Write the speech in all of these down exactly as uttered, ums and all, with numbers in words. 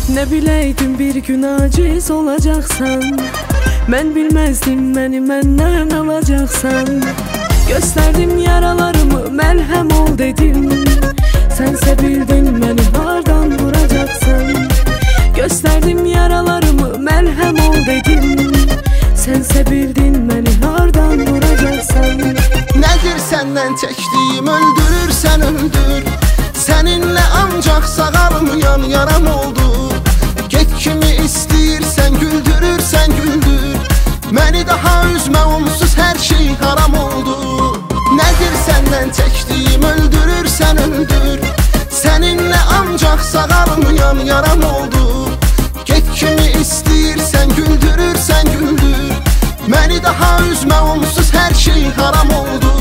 Ne bileydim bir gün aciz olacaksan, ben bilmezdim beni benden alacaksan. Gösterdim yaralarımı melhem ol dedim, sense bildin beni hardan vuracaksan. Gösterdim yaralarımı melhem ol dedim, sense bildin beni hardan vuracaksan. Nedir senden çektiğim, öldürürsen öldür. Seninle ancak sağalmayan yaram oldu. Get kimi istəyirsən, güldürürsən güldür. Məni daha üzmə, onsuz her şey haram oldu. Nedir senden çektiğim, öldürürsen öldür. Seninle ancak sağalmayan yaram oldu. Get kimi istəyirsən, güldürürsən güldür. Məni daha üzmə, onsuz her şey haram oldu.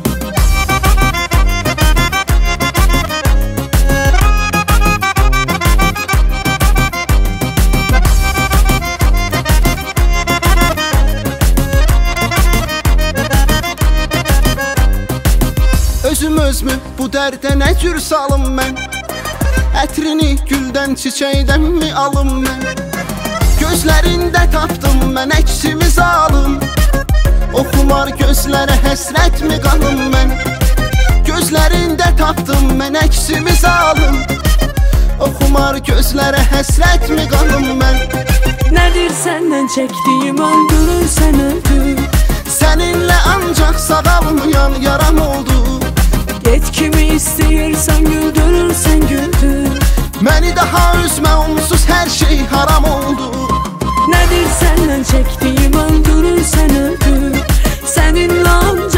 Özüm özümü bu dərdə nə cür salım mən? Ətrini güldən, çiçəkdən mi alım mən? Gözlərində tapdım mən əksimi zalım. Oxumar gözlərə həsrət mi qalım mən? Gözlərində tapdım mən əksimi zalım. Oxumar gözlərə həsrət mi qalım mən? Nedir senden çektiğim, öldürürsen öldür. Seninle ancak sağalmayan yaram oldu. Get kimi istəyirsən, güldürürsən güldür. Məni daha üzmə, onsuz her şey haram oldu. Nedir senden çektiğim, öldürürsen öldür. Seninle